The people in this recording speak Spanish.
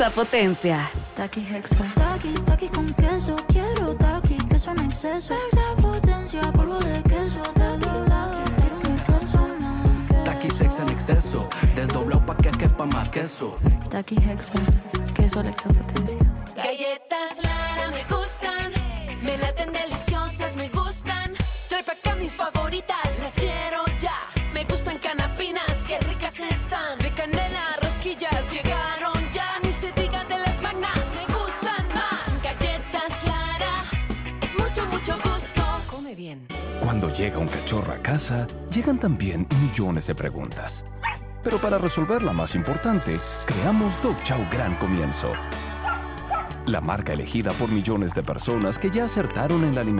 La potencia. Taki Hexa. Taki con queso. Quiero Taki, queso en exceso. Extra potencia, polvo de queso. Quiero mi personal. Taki Hexa en exceso. Desdoblado pa' que quepa más queso. Taki Hexa. Queso a la extra potencia. Galletas Lara me gustan. Me laten deliciosas, me gustan. Trae pa' acá mis favoritas, las quiero ya. Me gustan canapinas, qué ricas están. De canela, rosquillas, llegaron ya. Ni se diga de las magnas, me gustan más. Galletas Lara, mucho, mucho gusto. Come bien. Cuando llega un cachorro a casa, llegan también millones de preguntas. Pero para resolver la más importante, creamos Dog Chow Gran Comienzo. La marca elegida por millones de personas que ya acertaron en la alimentación.